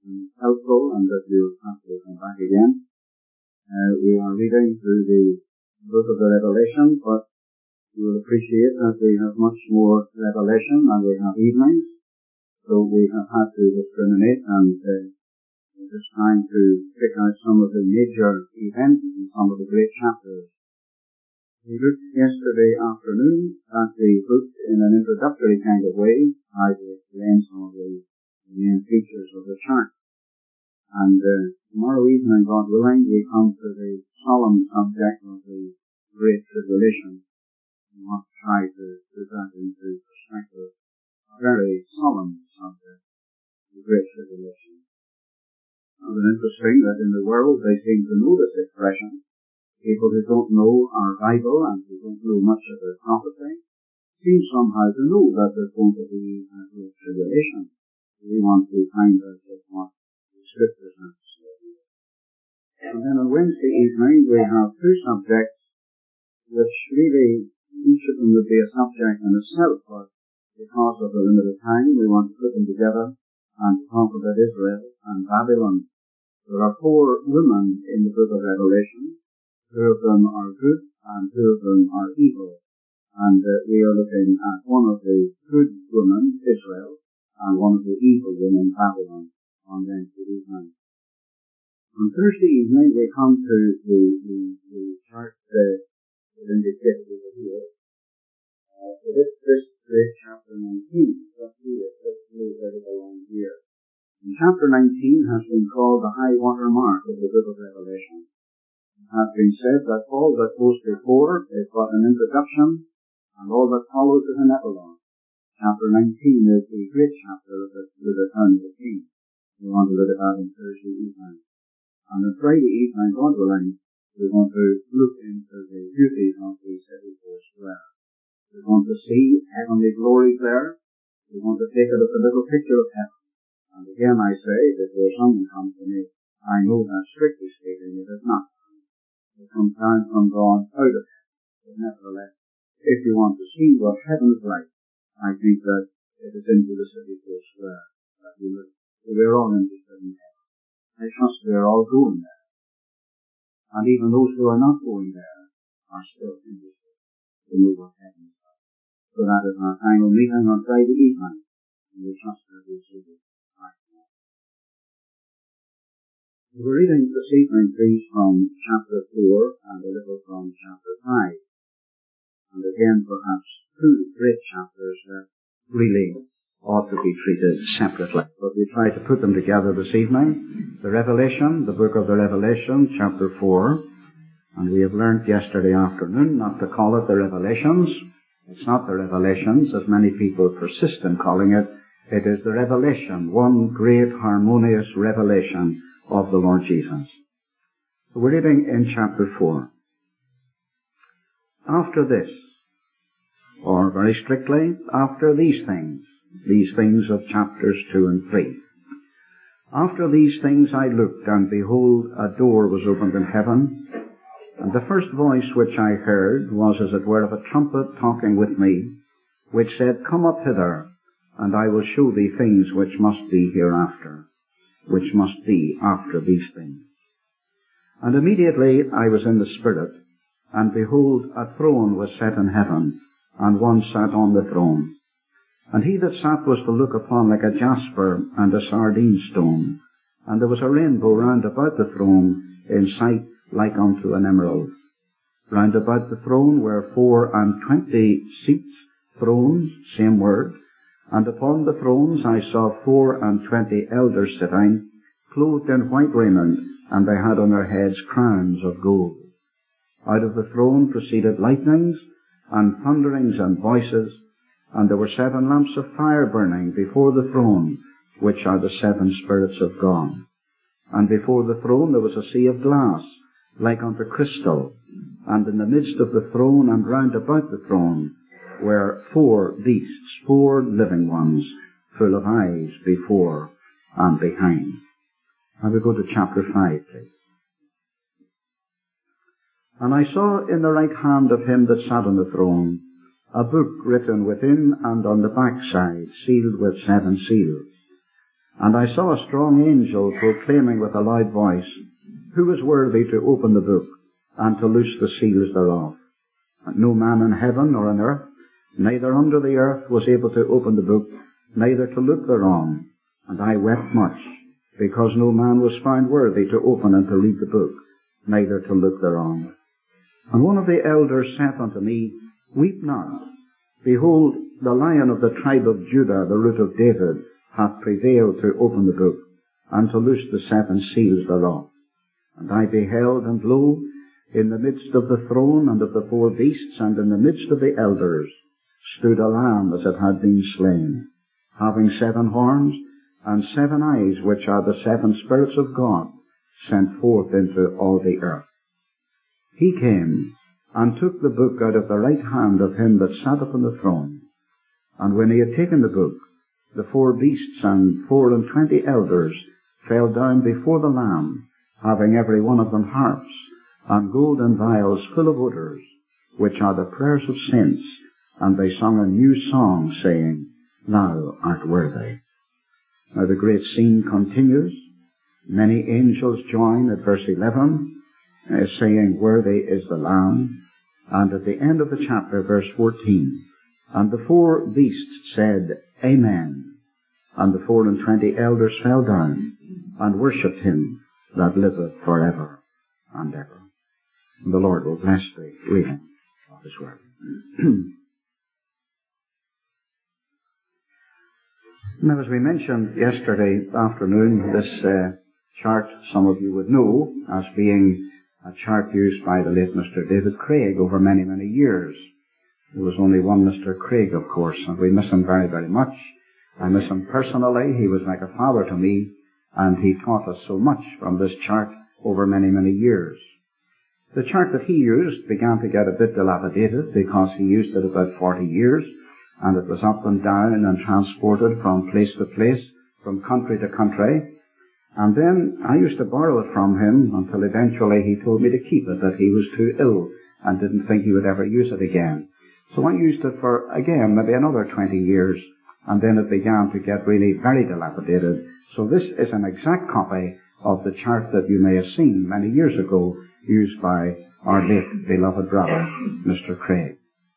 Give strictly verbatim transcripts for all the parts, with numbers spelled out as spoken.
been helpful and that you'll have to come back again. Uh, we are reading through the book of the Revelation, but you will appreciate that we have much more revelation than we have evenings, so we have had to discriminate and uh, we're just trying to pick out some of the major events and some of the great chapters. We looked yesterday afternoon at the book in an introductory kind of way, how to explain some of the main features of the church. And uh, tomorrow evening, God willing, we come to the solemn subject of the Great Tribulation. We want to try to put that into perspective. A very solemn subject, the Great Tribulation. Now, it's interesting that in the world they seem to know this expression. People who don't know our Bible and who don't know much of the prophecy seem somehow to know that there's going to be a great tribulation. We want to find out just what the Scriptures have to say. And then on Wednesday evening we have two subjects which really, each of them would be a subject in itself, but because of the limited time we want to put them together and talk about Israel and Babylon. There are four women in the book of Revelation. Two of them are good and two of them are evil. And uh, we are looking at one of the good women, Israel, and one of the evil women, Babylon, on Wednesday evening. On Thursday evening we come to the, the, the chart uh, that indicated over here. Uh, so this, this is chapter nineteen. Let's see it. Let's move right along here. And chapter nineteen has been called the high water mark of the book of Revelation. It has been said that all that goes before is but an introduction, and all that follows is an epilogue. Chapter nineteen is the great chapter of the, the return of the King. We want to look at that on Thursday evening. And on Friday evening, God willing, we're going to look into the beauties of the city square. We're going to see heavenly glories there. We're going to take it as a little picture of heaven. And again I say, before someone comes to me, I know that strictly speaking it is not. It comes down from God out of heaven. But nevertheless, if you want to see what heaven is like, I think that it is into the city square that we look. So we're all interested in heaven. I trust we are all going there. And even those who are not going there are still interested to know what heaven is like. So that is our final meeting on Friday evening. And we trust that we'll see it right now. We're reading this evening, please, from chapter four and a little from chapter five. And again, perhaps two great chapters that really ought to be treated separately. But we try to put them together this evening. The Revelation, the book of the Revelation, chapter four. And we have learned yesterday afternoon not to call it the Revelations. It's not the Revelations, as many people persist in calling it. It is the revelation, one great harmonious revelation of the Lord Jesus. So we're reading in chapter four. After this, or very strictly, after these things, these things of chapters two and three. After these things I looked, and behold, a door was opened in heaven, and the first voice which I heard was as it were of a trumpet talking with me, which said, Come up hither, and I will show thee things which must be hereafter, which must be after these things. And immediately I was in the Spirit, and behold, a throne was set in heaven, and one sat on the throne. And he that sat was to look upon like a jasper and a sardine stone, and there was a rainbow round about the throne, in sight like unto an emerald. Round about the throne were four and twenty seats, thrones, same word, and upon the thrones I saw four and twenty elders sitting, clothed in white raiment, and they had on their heads crowns of gold. Out of the throne proceeded lightnings, and thunderings and voices, and there were seven lamps of fire burning before the throne, which are the seven spirits of God. And before the throne there was a sea of glass, like unto crystal, and in the midst of the throne and round about the throne were four beasts, four living ones, full of eyes before and behind. Now we go to chapter five, please. And I saw in the right hand of him that sat on the throne a book written within and on the backside, sealed with seven seals. And I saw a strong angel proclaiming with a loud voice, Who is worthy to open the book, and to loose the seals thereof? And no man in heaven or on earth, neither under the earth, was able to open the book, neither to look thereon. And I wept much, because no man was found worthy to open and to read the book, neither to look thereon. And one of the elders saith unto me, Weep not. Behold, the Lion of the tribe of Judah, the root of David, hath prevailed to open the book, and to loose the seven seals thereof. And I beheld, and lo, in the midst of the throne and of the four beasts, and in the midst of the elders, stood a lamb as it had been slain, having seven horns and seven eyes, which are the seven spirits of God, sent forth into all the earth. He came and took the book out of the right hand of him that sat upon the throne. And when he had taken the book, the four beasts and four and twenty elders fell down before the Lamb, having every one of them harps and golden vials full of odours, which are the prayers of saints. And they sung a new song, saying, Thou art worthy. Now the great scene continues. Many angels join at verse eleven, uh, saying, Worthy is the Lamb. And at the end of the chapter, verse fourteen, And the four beasts said, Amen. And the four and twenty elders fell down, and worshipped him that liveth for ever and ever. And the Lord will bless the reading of his word. Now, as we mentioned yesterday afternoon, this uh, chart, some of you would know, as being a chart used by the late Mister David Craig over many, many years. There was only one Mister Craig, of course, and we miss him very, very much. I miss him personally. He was like a father to me, and he taught us so much from this chart over many, many years. The chart that he used began to get a bit dilapidated because he used it about forty years, and it was up and down and transported from place to place, from country to country. And then I used to borrow it from him until eventually he told me to keep it, that he was too ill and didn't think he would ever use it again. So I used it for, again, maybe another twenty years, and then it began to get really very dilapidated. So this is an exact copy of the chart that you may have seen many years ago, used by our late beloved brother, Mister Craig.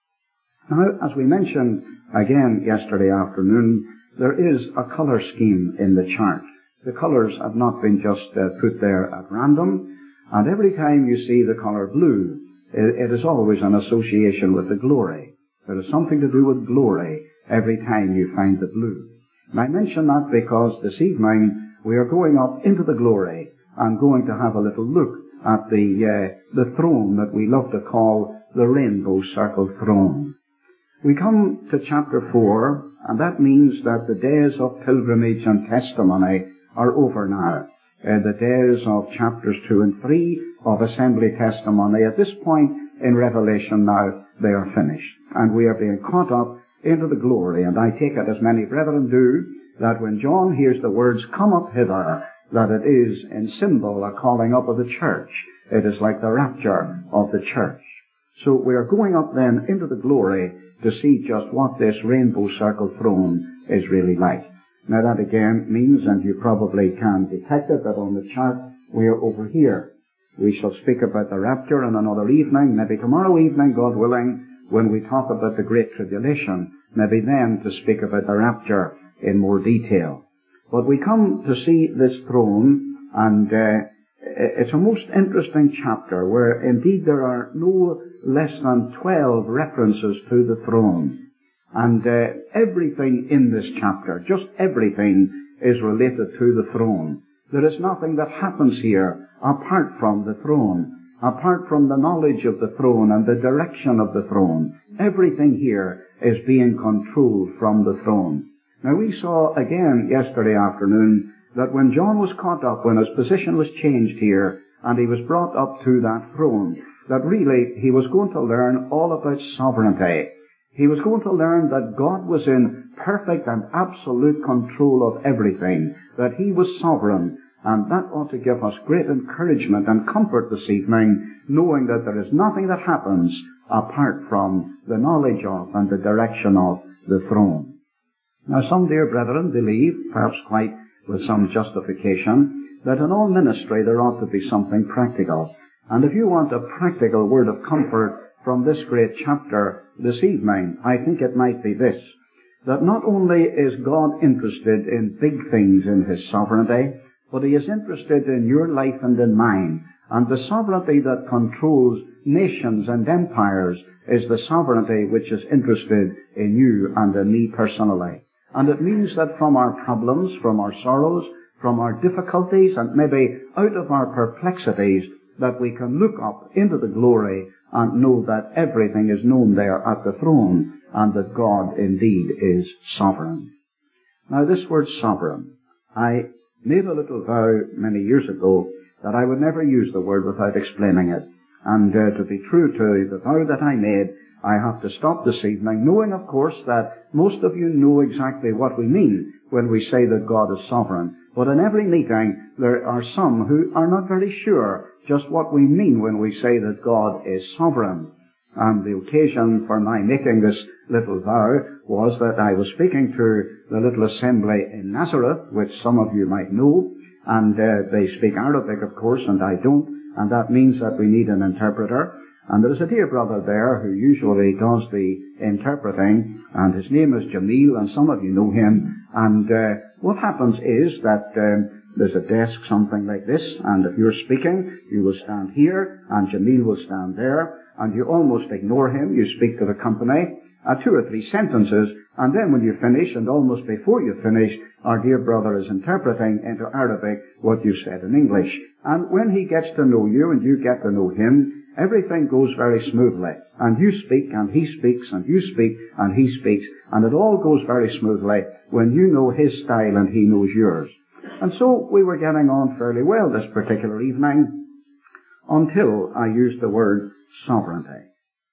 Now, as we mentioned again yesterday afternoon, there is a colour scheme in the chart. The colours have not been just uh, put there at random, and every time you see the colour blue, it, it is always an association with the glory. There is something to do with glory every time you find the blue. And I mention that because this evening we are going up into the glory and going to have a little look at the uh, the throne that we love to call the Rainbow Circle Throne. We come to chapter four, and that means that the days of pilgrimage and testimony are over now. Uh, the days of chapters two and three of assembly testimony, at this point in Revelation now, they are finished. And we are being caught up into the glory. And I take it, as many brethren do, that when John hears the words, come up hither, that it is in symbol a calling up of the church. It is like the rapture of the church. So we are going up then into the glory to see just what this rainbow circle throne is really like. Now that again means, and you probably can detect it, that on the chart we are over here. We shall speak about the rapture in another evening, maybe tomorrow evening, God willing, when we talk about the Great Tribulation, maybe then to speak about the rapture in more detail. But we come to see this throne, and uh, it's a most interesting chapter where indeed there are no less than twelve references to the throne. And uh, everything in this chapter, just everything, is related to the throne. There is nothing that happens here apart from the throne, apart from the knowledge of the throne and the direction of the throne. Everything here is being controlled from the throne. Now we saw again yesterday afternoon that when John was caught up, when his position was changed here, and he was brought up to that throne, that really he was going to learn all about sovereignty. He was going to learn that God was in perfect and absolute control of everything, that he was sovereign, and that ought to give us great encouragement and comfort this evening, knowing that there is nothing that happens apart from the knowledge of and the direction of the throne. Now some dear brethren believe, perhaps quite with some justification, that in all ministry there ought to be something practical. And if you want a practical word of comfort from this great chapter this evening, I think it might be this, that not only is God interested in big things in His sovereignty, but He is interested in your life and in mine. And the sovereignty that controls nations and empires is the sovereignty which is interested in you and in me personally. And it means that from our problems, from our sorrows, from our difficulties, and maybe out of our perplexities, that we can look up into the glory and know that everything is known there at the throne, and that God indeed is sovereign. Now this word sovereign, I made a little vow many years ago that I would never use the word without explaining it. And uh, to be true to the vow that I made, I have to stop this evening, knowing, of course, that most of you know exactly what we mean when we say that God is sovereign. But in every meeting, there are some who are not very sure just what we mean when we say that God is sovereign. And the occasion for my making this little vow was that I was speaking to the little assembly in Nazareth, which some of you might know, and uh, they speak Arabic, of course, and I don't, and that means that we need an interpreter. And there's a dear brother there who usually does the interpreting, and his name is Jamil, and some of you know him. And uh, what happens is that um, there's a desk, something like this, and if you're speaking, you will stand here, and Jamil will stand there, and you almost ignore him. You speak to the company, uh, two or three sentences, and then when you finish, and almost before you finish, our dear brother is interpreting into Arabic what you said in English. And when he gets to know you and you get to know him, everything goes very smoothly. And you speak, and he speaks, and you speak, and he speaks, and it all goes very smoothly when you know his style and he knows yours. And so we were getting on fairly well this particular evening until I used the word sovereignty.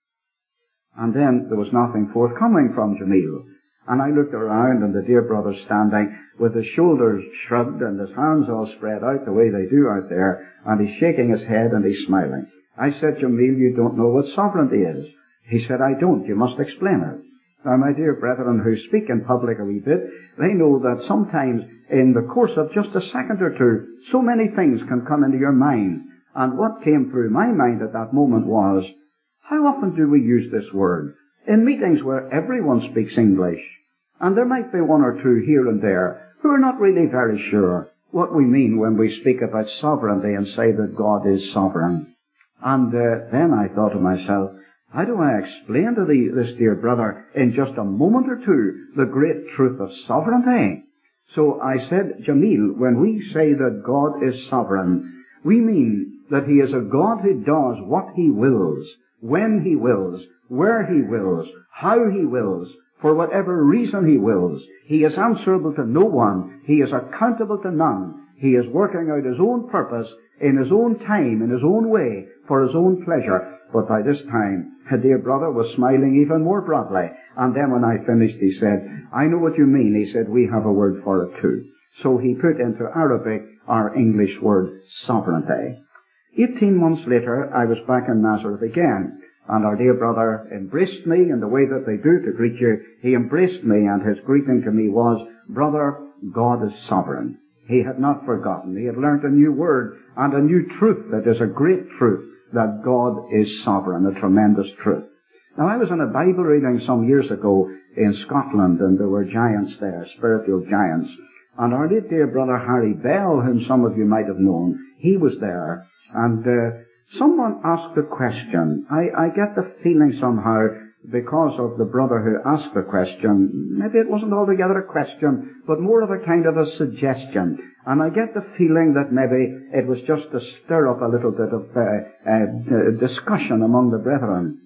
And then there was nothing forthcoming from Jamil. And I looked around, and the dear brother standing with his shoulders shrugged and his hands all spread out the way they do out there, and he's shaking his head and he's smiling. I said, Jamil, you don't know what sovereignty is. He said, I don't. You must explain it. Now, my dear brethren who speak in public a wee bit, they know that sometimes in the course of just a second or two, so many things can come into your mind. And what came through my mind at that moment was, how often do we use this word? In meetings where everyone speaks English, and there might be one or two here and there who are not really very sure what we mean when we speak about sovereignty and say that God is sovereign. And uh, then I thought to myself, how do I explain to the, this dear brother in just a moment or two the great truth of sovereignty? So I said, Jamil, when we say that God is sovereign, we mean that He is a God who does what He wills, when He wills, where He wills, how He wills, for whatever reason He wills. He is answerable to no one. He is accountable to none. He is working out His own purpose in His own time, in His own way, for His own pleasure. But by this time, the dear brother was smiling even more broadly. And then when I finished, he said, I know what you mean. He said, we have a word for it too. So he put into Arabic our English word sovereignty. Eighteen months later, I was back in Nazareth again. And our dear brother embraced me in the way that they do to greet you. He embraced me, and his greeting to me was, Brother, God is sovereign. He had not forgotten. He had learnt a new word and a new truth that is a great truth, that God is sovereign, a tremendous truth. Now, I was in a Bible reading some years ago in Scotland, and there were giants there, spiritual giants. And our dear brother Harry Bell, whom some of you might have known, he was there. And uh, someone asked a question. I, I get the feeling somehow, because of the brother who asked the question, maybe it wasn't altogether a question, but more of a kind of a suggestion. And I get the feeling that maybe it was just to stir up a little bit of uh, uh, discussion among the brethren.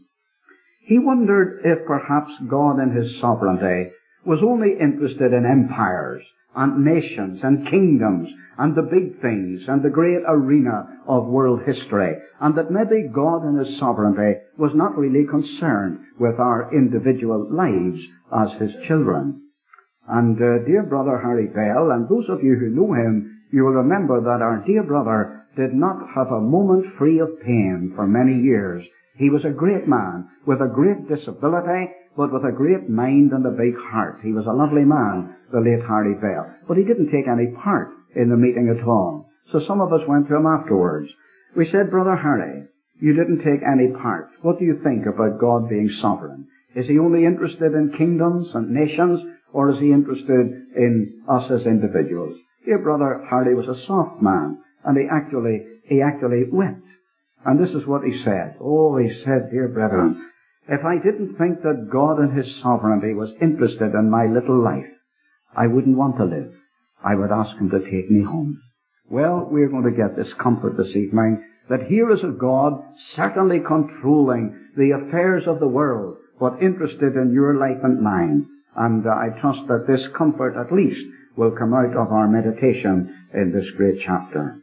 He wondered if perhaps God in His sovereignty was only interested in empires and nations and kingdoms and the big things and the great arena of world history, and that maybe God in His sovereignty was not really concerned with our individual lives as His children. And uh, dear brother Harry Bell, and those of you who know him, you will remember that our dear brother did not have a moment free of pain for many years. He was a great man with a great disability, but with a great mind and a big heart. He was a lovely man, the late Harry Bell, but he didn't take any part in the meeting at all. So some of us went to him afterwards. We said, Brother Harry, you didn't take any part. What do you think about God being sovereign? Is he only interested in kingdoms and nations, or is he interested in us as individuals? Dear Brother Harry was a soft man, and he actually, he actually wept. And this is what he said. Oh, he said, dear brethren, if I didn't think that God in his sovereignty was interested in my little life, I wouldn't want to live. I would ask him to take me home. Well, we're going to get this comfort this evening, that here is a God certainly controlling the affairs of the world, but interested in your life and mine. And uh, I trust that this comfort at least will come out of our meditation in this great chapter.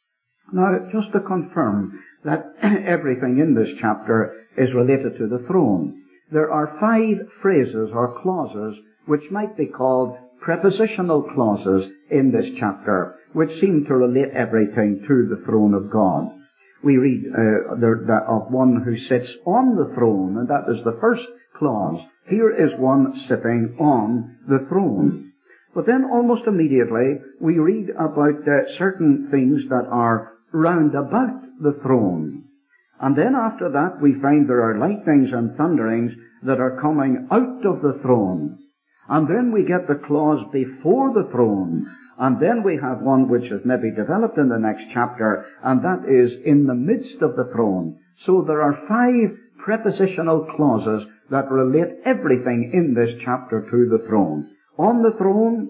Now, just to confirm that everything in this chapter is related to the throne, there are five phrases or clauses which might be called prepositional clauses in this chapter, which seem to relate everything to the throne of God. We read uh, the, the, of one who sits on the throne, and that is the first clause. Here is one sitting on the throne. But then almost immediately we read about uh, certain things that are round about the throne. And then after that we find there are lightnings and thunderings that are coming out of the throne. And then we get the clause before the throne. And then we have one which is maybe developed in the next chapter, and that is in the midst of the throne. So there are five prepositional clauses that relate everything in this chapter to the throne. On the throne,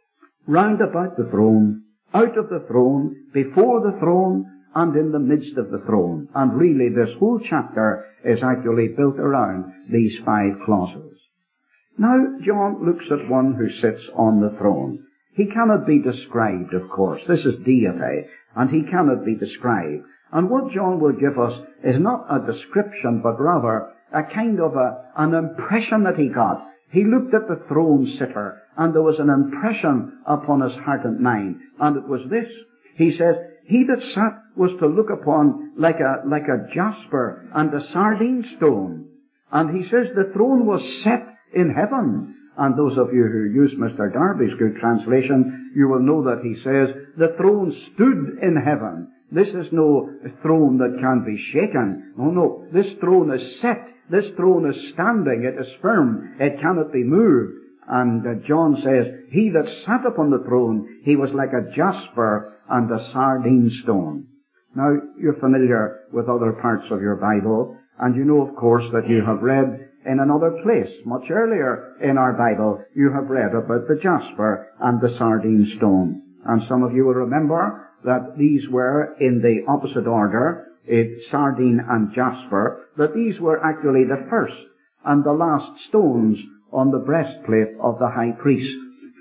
round about the throne, out of the throne, before the throne, and in the midst of the throne. And really this whole chapter is actually built around these five clauses. Now John looks at one who sits on the throne. He cannot be described, of course. This is deity, and he cannot be described. And what John will give us is not a description, but rather a kind of a, an impression that he got. He looked at the throne sitter, and there was an impression upon his heart and mind, and it was this. He says, he that sat was to look upon like a, like a jasper and a sardine stone. And he says the throne was set in heaven. And those of you who use Mister Darby's good translation, you will know that he says, the throne stood in heaven. This is no throne that can be shaken. No, no. This throne is set. This throne is standing. It is firm. It cannot be moved. And uh, John says, he that sat upon the throne, he was like a jasper and a sardine stone. Now, you're familiar with other parts of your Bible, and you know, of course, that you have read in another place, much earlier in our Bible, you have read about the jasper and the sardine stone. And some of you will remember that these were in the opposite order, it, sardine and jasper, that these were actually the first and the last stones on the breastplate of the high priest.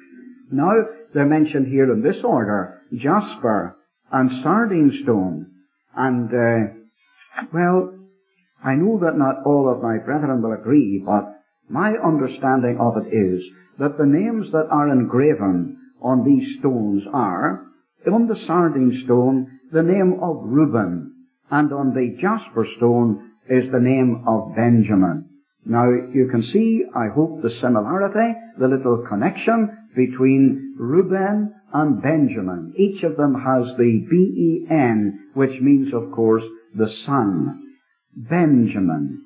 Now, they're mentioned here in this order, jasper and sardine stone. And, uh, well, I know that not all of my brethren will agree, but my understanding of it is that the names that are engraven on these stones are, on the sardine stone, the name of Reuben, and on the jasper stone is the name of Benjamin. Now, you can see, I hope, the similarity, the little connection between Reuben and Benjamin. Each of them has the B E N, which means, of course, the son. Benjamin,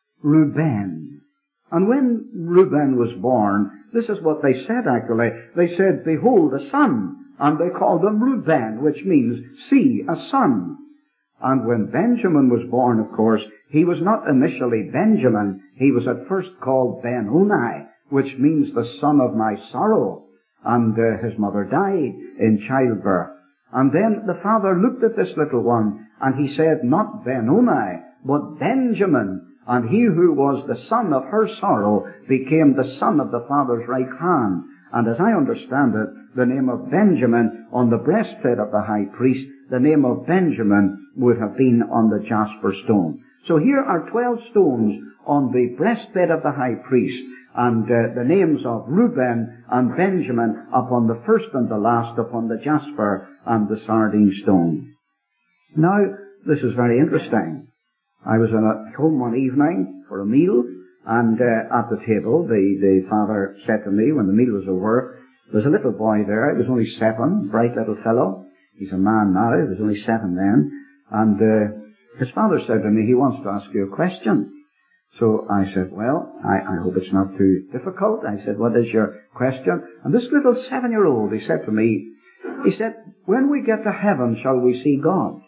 Reuben. And when Reuben was born, this is what they said actually. They said, behold, a son. And they called him Reuben, which means, see, a son. And when Benjamin was born, of course, he was not initially Benjamin. He was at first called Ben-Oni, which means the son of my sorrow. And uh, his mother died in childbirth. And then the father looked at this little one, and he said, not Ben-Oni, but Benjamin. And he who was the son of her sorrow became the son of the father's right hand. And as I understand it, the name of Benjamin on the breastplate of the high priest, the name of Benjamin would have been on the jasper stone. So here are twelve stones on the breastplate of the high priest, and uh, the names of Reuben and Benjamin upon the first and the last, upon the jasper and the sardine stone. Now, this is very interesting. I was at home one evening for a meal, And uh, at the table, the, the father said to me when the meal was over, there's a little boy there. He was only seven, bright little fellow. He's a man now. He was only seven then. And uh, his father said to me, he wants to ask you a question. So I said, well, I, I hope it's not too difficult. I said, what is your question? And this little seven-year-old, he said to me, he said, when we get to heaven, shall we see God?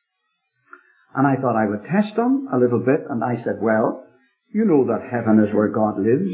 And I thought I would test him a little bit. And I said, well, you know that heaven is where God lives.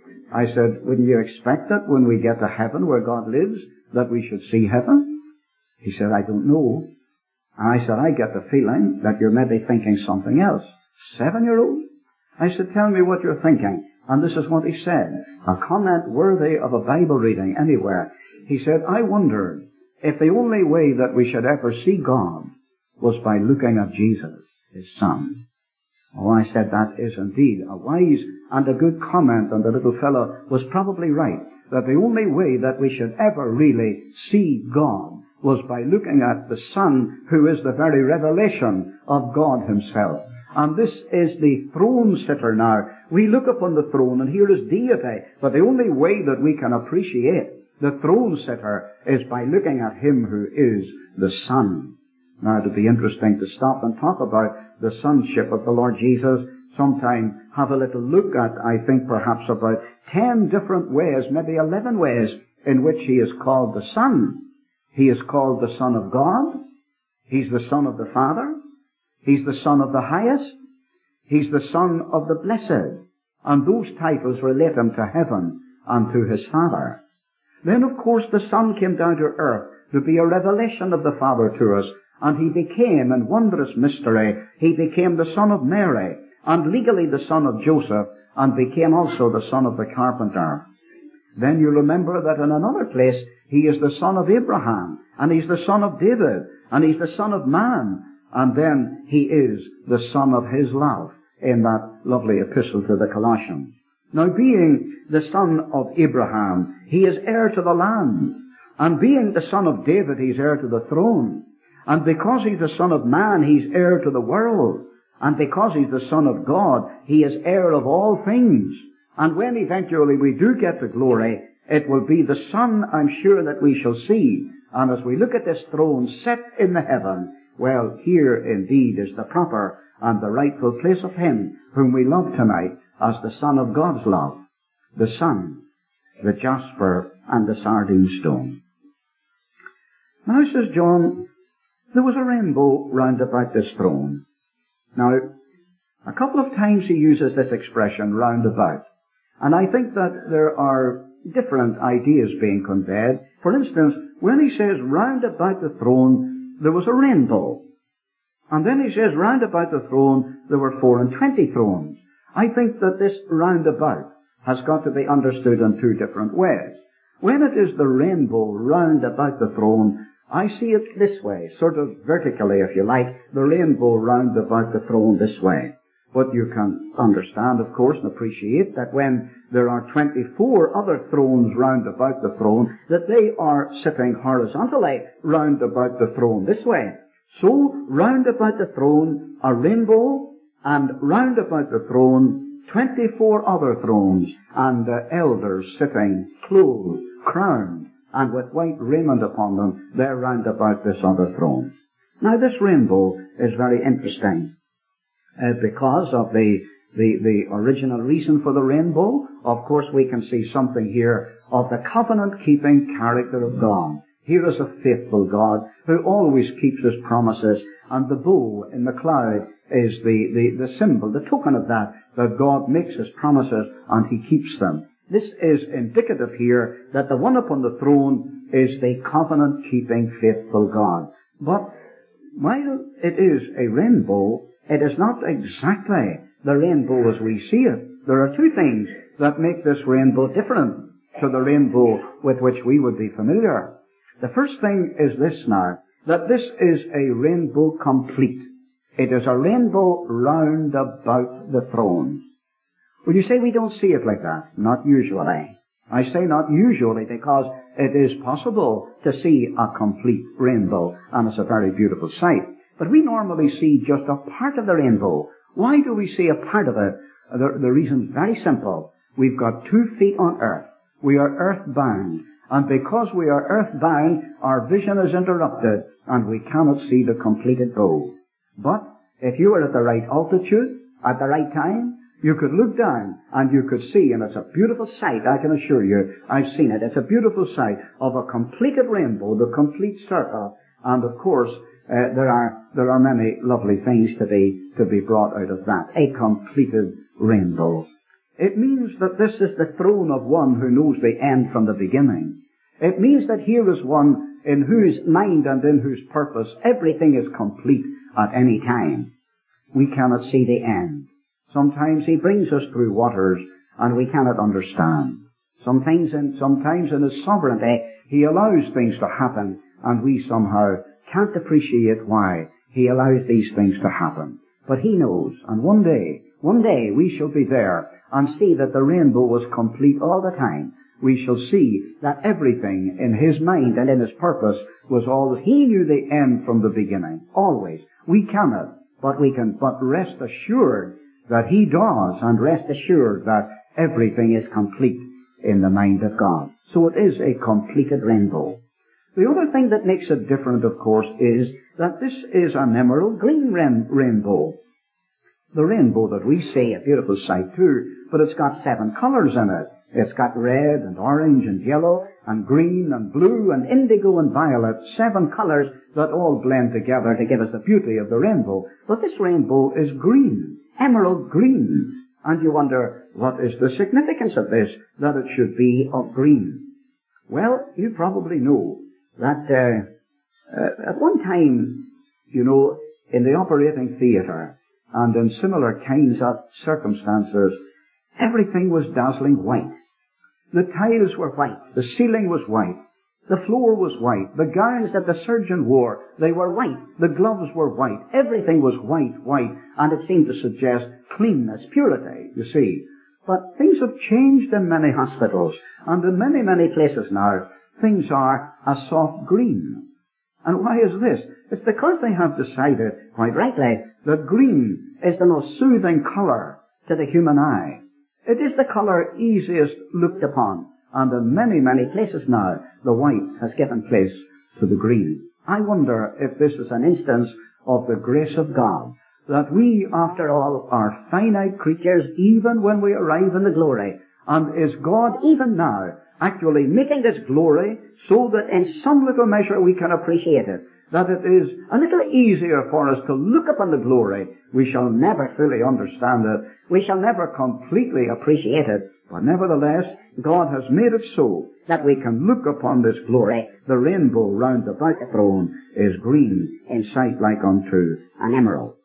I said, wouldn't you expect that when we get to heaven where God lives, that we should see heaven? He said, I don't know. And I said, I get the feeling that you're maybe thinking something else. Seven-year-old? I said, tell me what you're thinking. And this is what he said, a comment worthy of a Bible reading anywhere. He said, I wondered if the only way that we should ever see God was by looking at Jesus, his Son. Oh, I said, that is indeed a wise and a good comment, and the little fellow was probably right, that the only way that we should ever really see God was by looking at the Son, who is the very revelation of God himself. And this is the throne sitter now. We look upon the throne, and here is deity, but the only way that we can appreciate the throne sitter is by looking at him who is the Son. Now, it would be interesting to stop and talk about the sonship of the Lord Jesus sometime. Have a little look at, I think, perhaps about ten different ways, maybe eleven ways, in which he is called the Son. He is called the Son of God. He's the Son of the Father. He's the Son of the Highest. He's the Son of the Blessed. And those titles relate him to heaven and to his Father. Then, of course, the Son came down to earth to be a revelation of the Father to us. And he became, in wondrous mystery, he became the Son of Mary, and legally the son of Joseph, and became also the son of the carpenter. Then you remember that in another place, he is the son of Abraham, and he's the son of David, and he's the son of man, and then he is the son of his love, in that lovely epistle to the Colossians. Now, being the son of Abraham, he is heir to the land, and being the son of David, he's heir to the throne. And because he's the Son of Man, he's heir to the world. And because he's the Son of God, he is heir of all things. And when eventually we do get to glory, it will be the Son, I'm sure, that we shall see. And as we look at this throne set in the heaven, well, here indeed is the proper and the rightful place of him whom we love tonight as the Son of God's love, the Son, the jasper and the sardine stone. Now, says John, there was a rainbow round about this throne. Now, a couple of times he uses this expression, round about. And I think that there are different ideas being conveyed. For instance, when he says round about the throne, there was a rainbow. And then he says round about the throne, there were four and twenty thrones. I think that this round about has got to be understood in two different ways. When it is the rainbow round about the throne, I see it this way, sort of vertically, if you like, the rainbow round about the throne this way. But you can understand, of course, and appreciate that when there are twenty-four other thrones round about the throne, that they are sitting horizontally round about the throne this way. So, round about the throne, a rainbow, and round about the throne, twenty-four other thrones, and uh, elders sitting, clothed, crowned, and with white raiment upon them, they're round about this other throne. Now, this rainbow is very interesting, uh, because of the, the, the original reason for the rainbow. Of course, we can see something here of the covenant-keeping character of God. Here is a faithful God who always keeps his promises, and the bow in the cloud is the, the, the symbol, the token of that, that God makes his promises and he keeps them. This is indicative here that the one upon the throne is the covenant-keeping faithful God. But while it is a rainbow, it is not exactly the rainbow as we see it. There are two things that make this rainbow different to the rainbow with which we would be familiar. The first thing is this now, that this is a rainbow complete. It is a rainbow round about the throne. Would you say we don't see it like that? Not usually. I say not usually because it is possible to see a complete rainbow, and it's a very beautiful sight. But we normally see just a part of the rainbow. Why do we see a part of it? The, the reason's very simple. We've got two feet on earth. We are earthbound. And because we are earthbound, our vision is interrupted and we cannot see the completed bow. But if you were at the right altitude, at the right time, you could look down and you could see, and it's a beautiful sight, I can assure you. I've seen it. It's a beautiful sight of a completed rainbow, the complete circle. And of course, uh, there are there are many lovely things to be to be brought out of that. A completed rainbow. It means that this is the throne of one who knows the end from the beginning. It means that here is one in whose mind and in whose purpose everything is complete at any time. We cannot see the end. Sometimes he brings us through waters and we cannot understand. Sometimes in, sometimes in his sovereignty he allows things to happen and we somehow can't appreciate why he allows these things to happen. But he knows, and one day, one day we shall be there and see that the rainbow was complete all the time. We shall see that everything in his mind and in his purpose was always, he knew the end from the beginning, always. We cannot, but we can but rest assured that he does, and rest assured that everything is complete in the mind of God. So it is a completed rainbow. The other thing that makes it different, of course, is that this is an emerald green rain- rainbow. The rainbow that we see, a beautiful sight too, but it's got seven colours in it. It's got red and orange and yellow and green and blue and indigo and violet, seven colours that all blend together to give us the beauty of the rainbow. But this rainbow is green, emerald green. And you wonder, what is the significance of this, that it should be of green? Well, you probably know that uh, uh, at one time, you know, in the operating theatre and in similar kinds of circumstances, everything was dazzling white. The tiles were white, the ceiling was white, the floor was white, the gowns that the surgeon wore, they were white, the gloves were white, everything was white, white, and it seemed to suggest cleanness, purity, you see. But things have changed in many hospitals, and in many, many places now, things are a soft green. And why is this? It's because they have decided, quite rightly, that green is the most soothing colour to the human eye. It is the colour easiest looked upon, and in many, many places now, the white has given place to the green. I wonder if this is an instance of the grace of God, that we, after all, are finite creatures even when we arrive in the glory, and is God even now actually making this glory so that in some little measure we can appreciate it, that it is a little easier for us to look upon the glory. We shall never fully understand it. We shall never completely appreciate it. But nevertheless, God has made it so that we can look upon this glory. The rainbow round about the throne is green in sight like unto an emerald.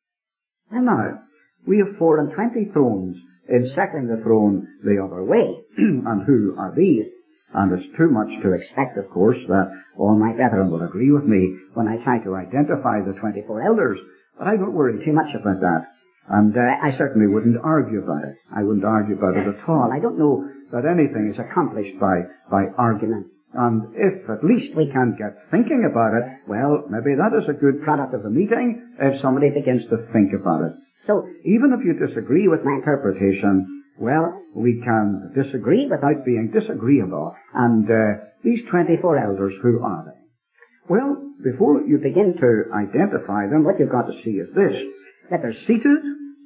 And now, we have four and twenty thrones encircling the throne the other way. And who are these? And it's too much to expect, of course, that all my brethren will agree with me when I try to identify the twenty-four elders. But I don't worry too much about that. And uh, I certainly wouldn't argue about it. I wouldn't argue about it at all. I don't know that anything is accomplished by, by argument. And if at least we can get thinking about it, well, maybe that is a good product of the meeting if somebody begins to think about it. So even if you disagree with my interpretation, well, we can disagree without being disagreeable. And uh, these twenty-four elders, who are they? Well, before you begin to identify them, what you've got to see is this, that they're seated,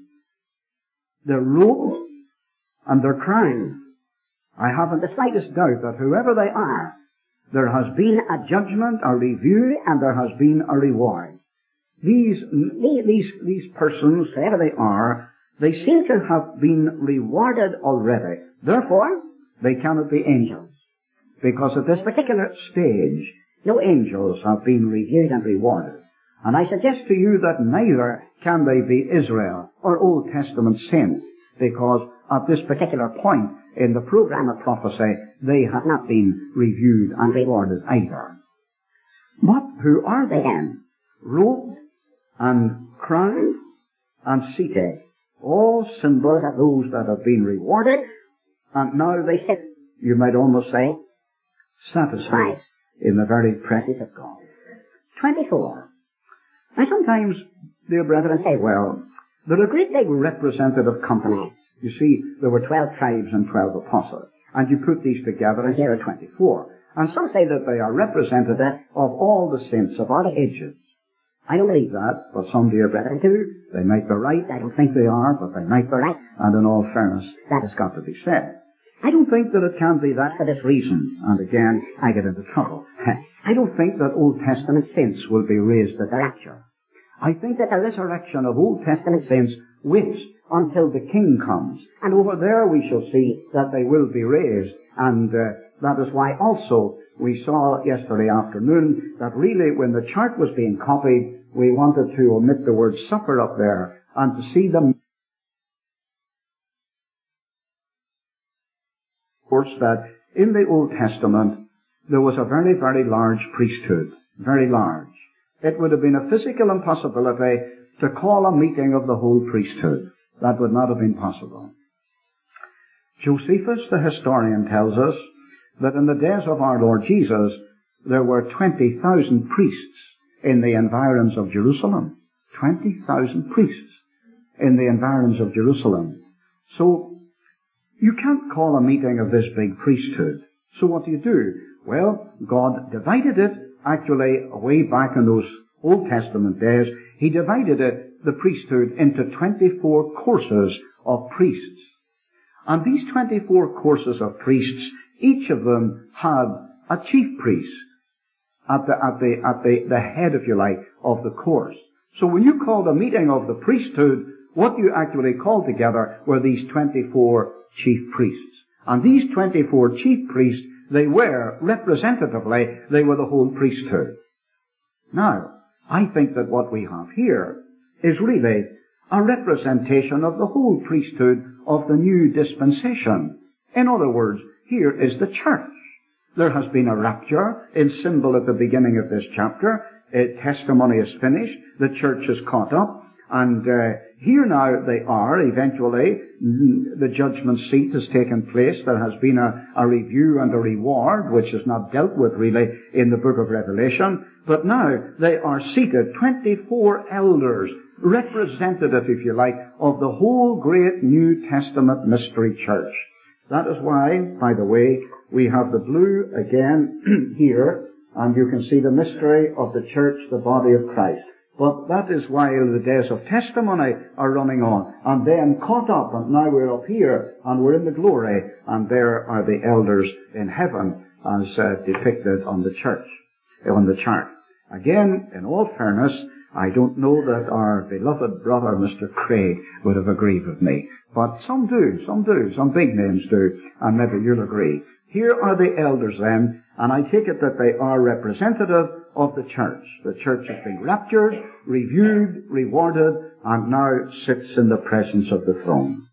they're robed, and they're crowned. I haven't the slightest doubt that whoever they are, there has been a judgment, a review, and there has been a reward. These, these, these persons, whoever they are, they seem to have been rewarded already. Therefore, they cannot be angels. Because at this particular stage, no angels have been reviewed and rewarded. And I suggest to you that neither can they be Israel or Old Testament saints, because at this particular point in the program of prophecy, they have not been reviewed and rewarded either. But who are they then? Robed and crowned and seated. All symbols of those that have been rewarded, and now they sit, you might almost say, satisfied in the very presence of God. twenty-four. Now sometimes, dear brethren, say, well, They're a great big representative company. You see, there were twelve tribes and twelve apostles. And you put these together and here are twenty-four. And some say that they are representative of all the saints of all ages. I don't believe that, but some dear brethren do. They might be right. I don't think they are, but they might be right. And in all fairness, that has got to be said. I don't think that it can be that for this reason. And again, I get into trouble. I don't think that Old Testament saints will be raised at the rapture. I think that the resurrection of Old Testament saints waits until the King comes. And over there we shall see that they will be raised. And uh, that is why also we saw yesterday afternoon that really when the chart was being copied, we wanted to omit the word supper up there and to see them. Of course, that in the Old Testament there was a very, very large priesthood. Very large. It would have been a physical impossibility to call a meeting of the whole priesthood. That would not have been possible. Josephus, the historian, tells us that in the days of our Lord Jesus, there were twenty thousand priests in the environs of Jerusalem. twenty thousand priests in the environs of Jerusalem. So, you can't call a meeting of this big priesthood. So what do you do? Well, God divided it, actually, way back in those Old Testament days, He divided it, the priesthood, into twenty-four courses of priests. And these twenty-four courses of priests, each of them had a chief priest at the, at the, at the, the head, if you like, of the course. So when you called a meeting of the priesthood, what you actually called together were these twenty-four chief priests. And these twenty-four chief priests, they were, representatively, they were the whole priesthood. Now, I think that what we have here is really a representation of the whole priesthood of the new dispensation. In other words, here is the church. There has been a rapture in symbol at the beginning of this chapter. A testimony is finished. The church is caught up. And uh, here now they are, eventually, the judgment seat has taken place. There has been a, a review and a reward, which is not dealt with really in the book of Revelation. But now they are seated, twenty-four elders, representative, if you like, of the whole great New Testament mystery church. That is why, by the way, we have the blue again here, and you can see the mystery of the church, the body of Christ. But that is while the days of testimony are running on, and then caught up, and now we're up here, and we're in the glory, and there are the elders in heaven, as uh, depicted on the church, on the chart. Again, in all fairness, I don't know that our beloved brother, Mister Craig, would have agreed with me. But some do, some do, some big names do, and maybe you'll agree. Here are the elders then, and I take it that they are representative of the church. The church has been raptured, reviewed, rewarded, and now sits in the presence of the throne.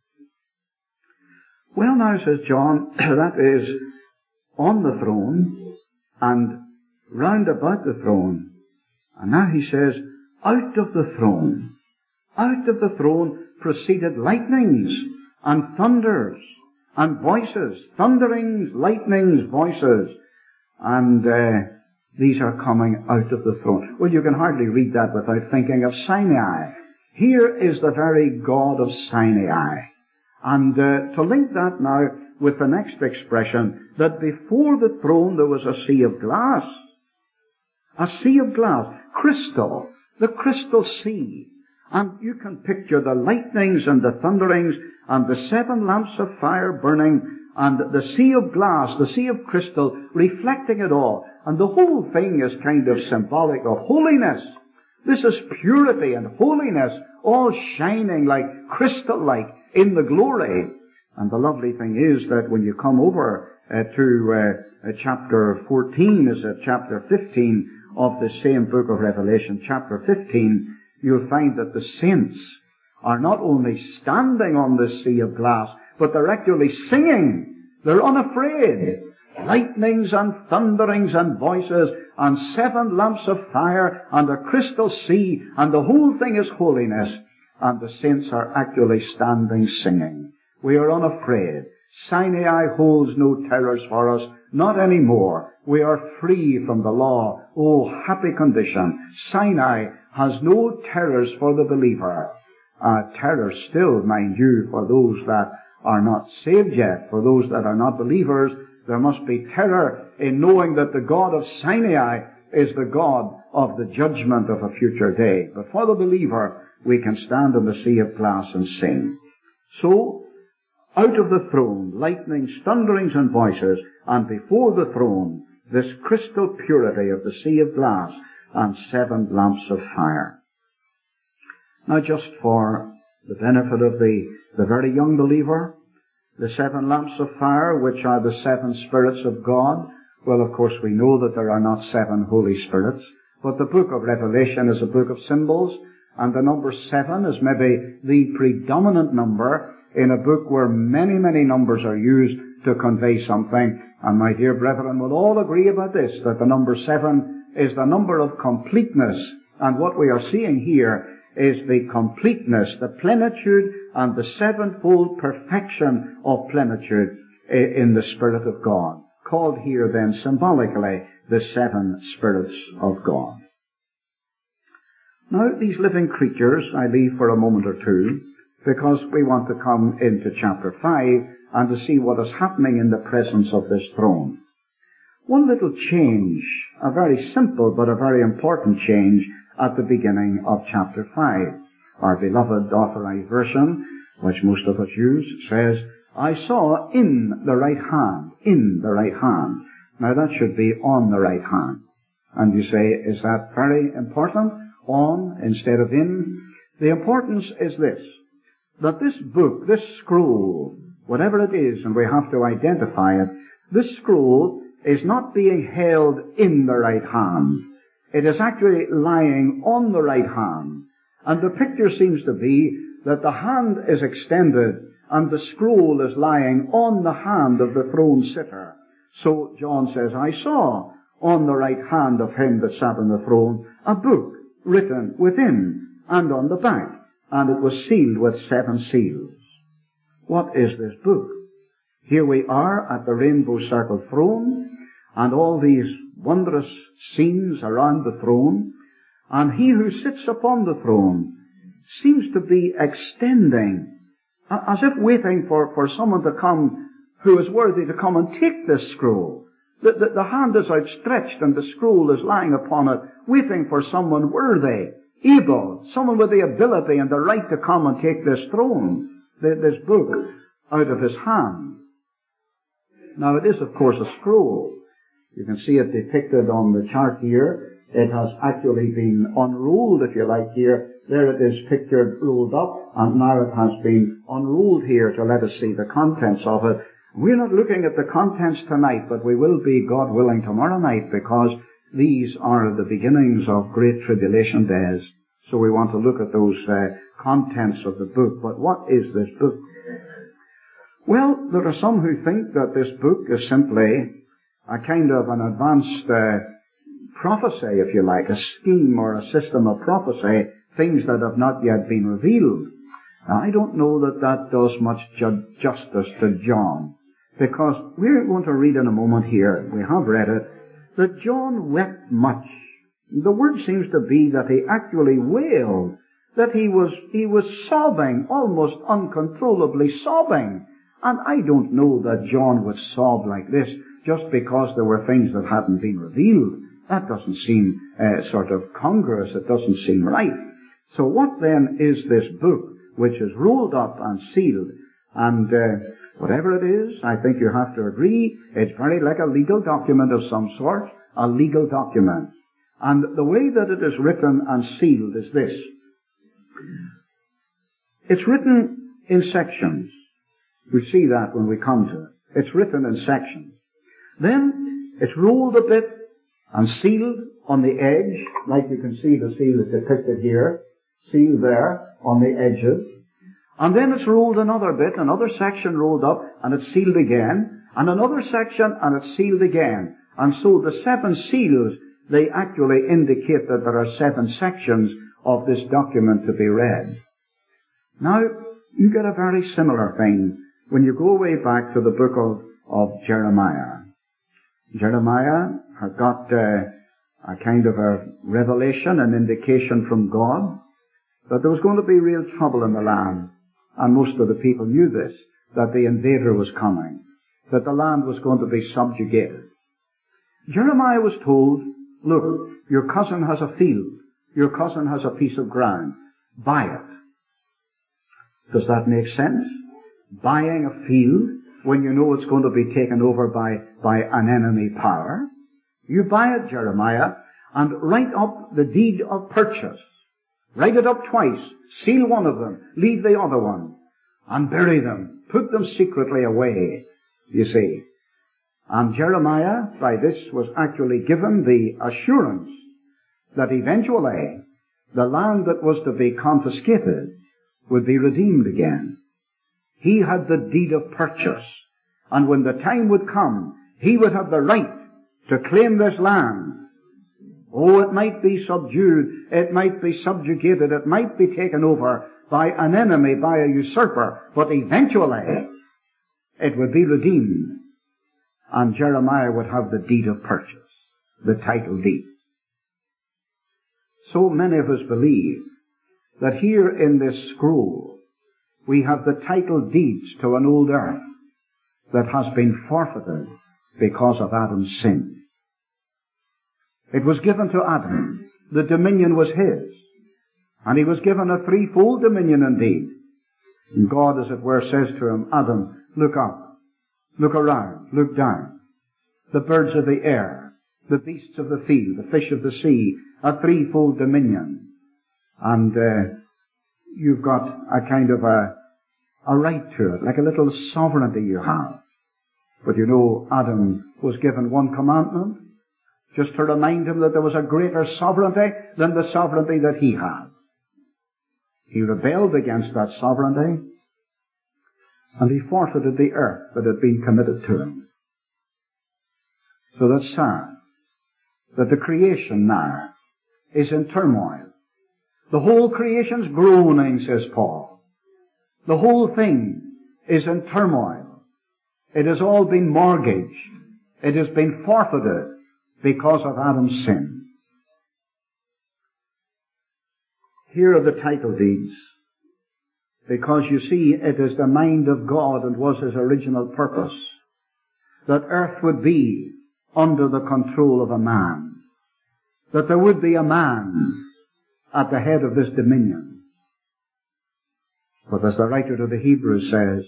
Well, now, says John, that is on the throne and round about the throne. And now he says, out of the throne, out of the throne proceeded lightnings and thunders and voices, thunderings, lightnings, voices, and uh, these are coming out of the throne. Well, you can hardly read that without thinking of Sinai. Here is the very God of Sinai. And uh, to link that now with the next expression, that before the throne there was a sea of glass. A sea of glass. Crystal. The crystal sea. And you can picture the lightnings and the thunderings and the seven lamps of fire burning and the sea of glass, the sea of crystal, reflecting it all. And the whole thing is kind of symbolic of holiness. This is purity and holiness, all shining like crystal-like in the glory. And the lovely thing is that when you come over uh, to uh, uh, chapter fourteen, is it chapter fifteen of the same book of Revelation, chapter fifteen, you'll find that the saints are not only standing on this sea of glass, but they're actually singing. They're unafraid. Lightnings and thunderings and voices and seven lamps of fire and a crystal sea, and the whole thing is holiness. And the saints are actually standing singing. We are unafraid. Sinai holds no terrors for us, not anymore. We are free from the law. Oh, happy condition. Sinai has no terrors for the believer. uh, terror still, mind you, for those that are not saved yet, for those that are not believers. There must be terror in knowing that the God of Sinai is the God of the judgment of a future day. But for the believer, we can stand in the sea of glass and sing. So, out of the throne, lightnings, thunderings, and voices, and before the throne, this crystal purity of the sea of glass and seven lamps of fire. Now, just for the benefit of the, the very young believer, the seven lamps of fire, which are the seven spirits of God, well, of course, we know that there are not seven Holy Spirits, but the book of Revelation is a book of symbols, and the number seven is maybe the predominant number in a book where many, many numbers are used to convey something. And my dear brethren will all agree about this, that the number seven is the number of completeness. And what we are seeing here is the completeness, the plenitude, and the sevenfold perfection of plenitude in the Spirit of God. Called here then symbolically the seven spirits of God. Now these living creatures I leave for a moment or two, because we want to come into chapter five and to see what is happening in the presence of this throne. One little change, a very simple but a very important change at the beginning of chapter five. Our beloved Authorized Version, which most of us use, says, I saw in the right hand, in the right hand. Now that should be on the right hand. And you say, is that very important? On instead of in? The importance is this, that this book, this scroll, whatever it is, and we have to identify it, this scroll is not being held in the right hand. It is actually lying on the right hand. And the picture seems to be that the hand is extended and the scroll is lying on the hand of the throne sitter. So John says, I saw on the right hand of him that sat on the throne a book written within and on the back, and it was sealed with seven seals. What is this book? Here we are at the rainbow circle throne, and all these wondrous scenes around the throne, and he who sits upon the throne seems to be extending, as if waiting for, for someone to come who is worthy to come and take this scroll. The, the, the hand is outstretched and the scroll is lying upon it, waiting for someone worthy, able, someone with the ability and the right to come and take this throne, this book, out of his hand. Now it is, of course, a scroll. You can see it depicted on the chart here. It has actually been unrolled, if you like, here. There it is pictured rolled up, and now it has been unrolled here to let us see the contents of it. We're not looking at the contents tonight, but we will be, God willing, tomorrow night, because these are the beginnings of great tribulation days. So we want to look at those uh, contents of the book. But what is this book? Well, there are some who think that this book is simply a kind of an advanced uh, prophecy, if you like, a scheme or a system of prophecy, things that have not yet been revealed. Now, I don't know that that does much ju- justice to John, because we're going to read in a moment here, we have read it, that John wept much. The word seems to be that he actually wailed, that he was, he was sobbing, almost uncontrollably sobbing. And I don't know that John would sob like this just because there were things that hadn't been revealed. That doesn't seem uh, sort of congruous. It doesn't seem right. So what then is this book which is rolled up and sealed? And uh, whatever it is, I think you have to agree, it's very like a legal document of some sort, a legal document. And the way that it is written and sealed is this. It's written in sections. We see that when we come to it. It's written in sections. Then it's rolled a bit and sealed on the edge, like you can see the seal is depicted here, sealed there on the edges. And then it's rolled another bit, another section rolled up, and it's sealed again, and another section, and it's sealed again. And so the seven seals, they actually indicate that there are seven sections of this document to be read. Now, you get a very similar thing when you go way back to the book of, of Jeremiah. Jeremiah had got uh, a kind of a revelation, an indication from God, that there was going to be real trouble in the land, and most of the people knew this, that the invader was coming, that the land was going to be subjugated. Jeremiah was told, look, your cousin has a field, your cousin has a piece of ground, buy it. Does that make sense? Buying a field when you know it's going to be taken over by, by an enemy power? You buy it, Jeremiah, and write up the deed of purchase. Write it up twice. Seal one of them. Leave the other one. And bury them. Put them secretly away, you see. And Jeremiah, by this, was actually given the assurance that eventually the land that was to be confiscated would be redeemed again. He had the deed of purchase. And when the time would come, he would have the right to claim this land. Oh, it might be subdued, it might be subjugated, it might be taken over by an enemy, by a usurper, but eventually it would be redeemed. And Jeremiah would have the deed of purchase, the title deed. So many of us believe that here in this scroll we have the title deeds to an old earth that has been forfeited because of Adam's sin. It was given to Adam. The dominion was his. And he was given a threefold dominion indeed. And God, as it were, says to him, Adam, look up, look around, look down. The birds of the air, the beasts of the field, the fish of the sea, a threefold dominion. And uh, you've got a kind of a, a right to it, like a little sovereignty you have. But you know, Adam was given one commandment, just to remind him that there was a greater sovereignty than the sovereignty that he had. He rebelled against that sovereignty, and he forfeited the earth that had been committed to him. So that's sad, that the creation now is in turmoil. The whole creation's groaning, says Paul. The whole thing is in turmoil. It has all been mortgaged. It has been forfeited because of Adam's sin. Here are the title deeds, because you see, it is the mind of God and was his original purpose that earth would be under the control of a man, that there would be a man at the head of this dominion. But as the writer to the Hebrews says,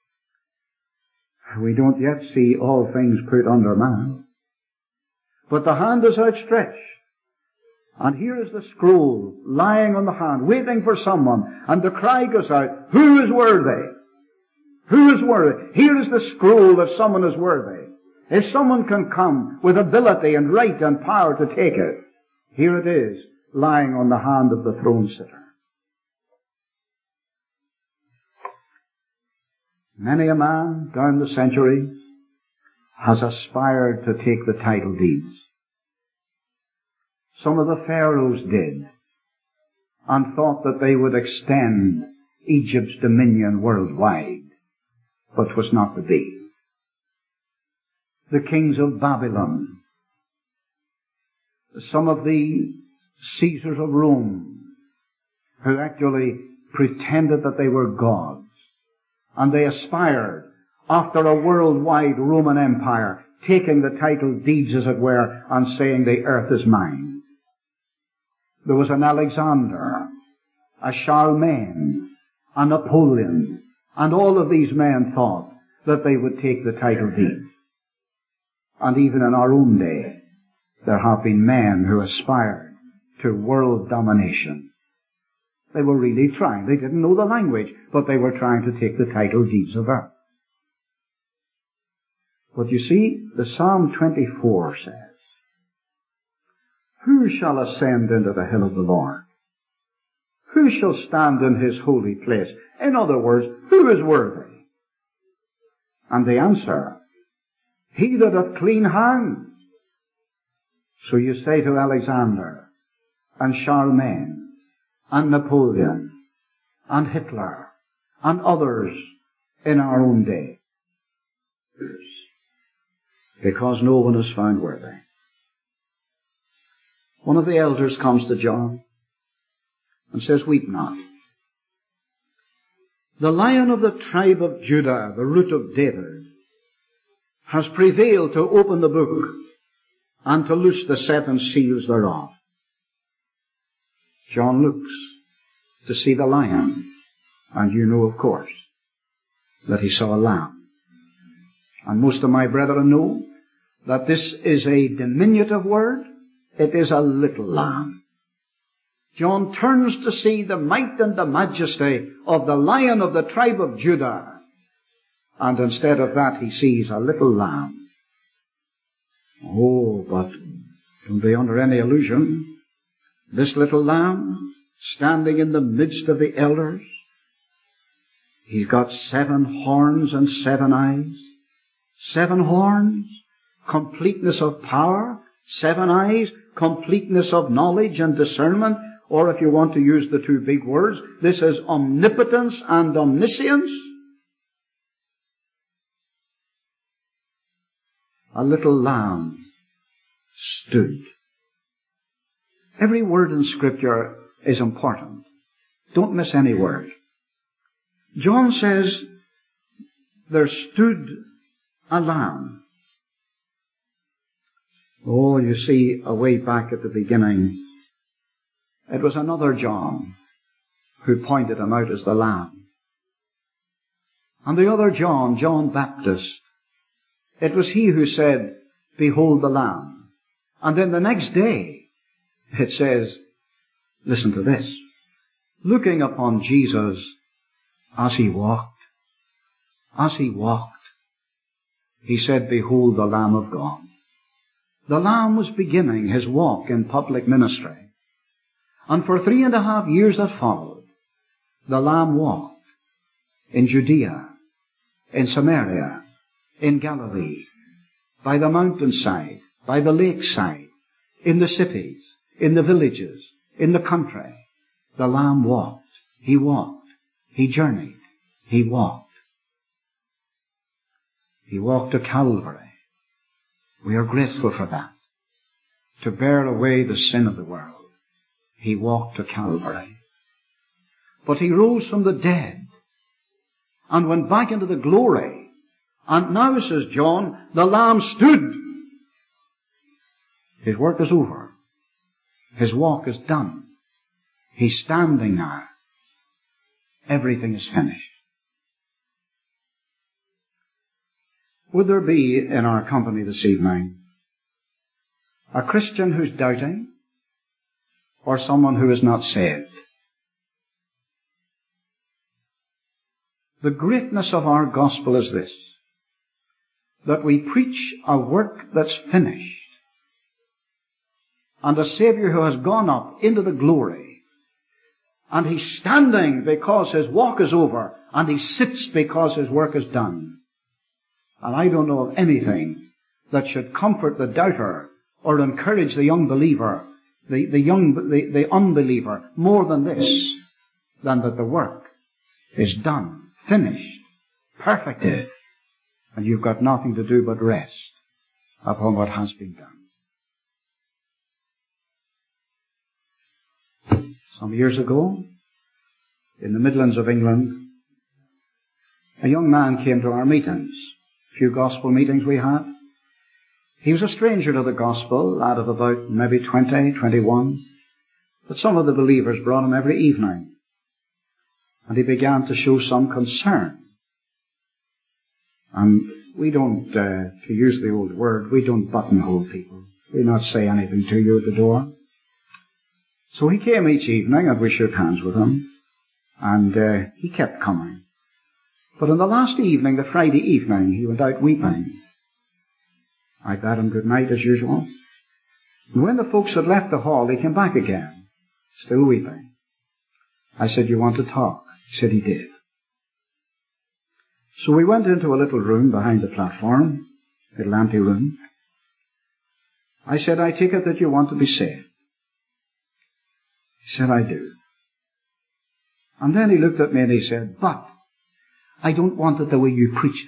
we don't yet see all things put under man. But the hand is outstretched. And here is the scroll lying on the hand, waiting for someone. And the cry goes out, who is worthy? Who is worthy? Here is the scroll that someone is worthy. If someone can come with ability and right and power to take it, here it is, lying on the hand of the throne sitter. Many a man down the centuries has aspired to take the title deeds. Some of the pharaohs did, and thought that they would extend Egypt's dominion worldwide, but was not to be. The kings of Babylon, some of the Caesars of Rome, who actually pretended that they were gods, and they aspired after a worldwide Roman Empire, taking the title deeds, as it were, and saying the earth is mine. There was an Alexander, a Charlemagne, a Napoleon, and all of these men thought that they would take the title deed. And even in our own day, there have been men who aspired to world domination. They were really trying. They didn't know the language, but they were trying to take the title deeds of earth. But you see, the Psalm twenty-four says, who shall ascend into the hill of the Lord? Who shall stand in his holy place? In other words, who is worthy? And the answer, he that hath clean hands. So you say to Alexander, and Charlemagne, and Napoleon, and Hitler, and others in our own day, because no one is found worthy. One of the elders comes to John and says, weep not. The Lion of the tribe of Judah, the root of David, has prevailed to open the book and to loose the seven seals thereof. John looks to see the lion, and you know, of course, that he saw a lamb. And most of my brethren know that this is a diminutive word. It is a little lamb. John turns to see the might and the majesty of the Lion of the tribe of Judah. And instead of that, he sees a little lamb. Oh, but don't be under any illusion. This little lamb, standing in the midst of the elders, he's got seven horns and seven eyes. Seven horns, completeness of power. Seven eyes, completeness of knowledge and discernment. Or if you want to use the two big words, this is omnipotence and omniscience. A little lamb stood. Every word in Scripture is important. Don't miss any word. John says, there stood a lamb. Oh, you see, away back at the beginning, it was another John who pointed him out as the Lamb. And the other John, John Baptist, it was he who said, behold the Lamb. And then the next day, it says, listen to this, looking upon Jesus as he walked, as he walked, he said, behold the Lamb of God. The Lamb was beginning his walk in public ministry. And for three and a half years that followed, the Lamb walked in Judea, in Samaria, in Galilee, by the mountainside, by the lakeside, in the cities, in the villages, in the country. The Lamb walked. He walked. He journeyed. He walked. He walked to Calvary. We are grateful for that. To bear away the sin of the world. He walked to Calvary. But he rose from the dead and went back into the glory. And now, says John, the Lamb stood. His work is over. His walk is done. He's standing now. Everything is finished. Would there be in our company this evening a Christian who's doubting, or someone who is not saved? The greatness of our gospel is this, that we preach a work that's finished, and a Savior who has gone up into the glory, and he's standing because his walk is over, and he sits because his work is done. And I don't know of anything that should comfort the doubter or encourage the unbeliever, the, the young, the, the unbeliever, more than this, than that the work is done, finished, perfected, and you've got nothing to do but rest upon what has been done. Some years ago, in the Midlands of England, a young man came to our meetings, a few gospel meetings we had. He was a stranger to the gospel, lad of about maybe twenty, twenty-one, but some of the believers brought him every evening, and he began to show some concern. And we don't, uh, to use the old word, we don't buttonhole people. We not say anything to you at the door. So he came each evening, and we shook hands with him, and uh, he kept coming. But on the last evening, the Friday evening, he went out weeping. I bade him good night as usual. And when the folks had left the hall, he came back again, still weeping. I said, you want to talk? He said he did. So we went into a little room behind the platform, a little empty room. I said, I take it that you want to be saved. He said, I do. And then he looked at me and he said, but I don't want it the way you preach it.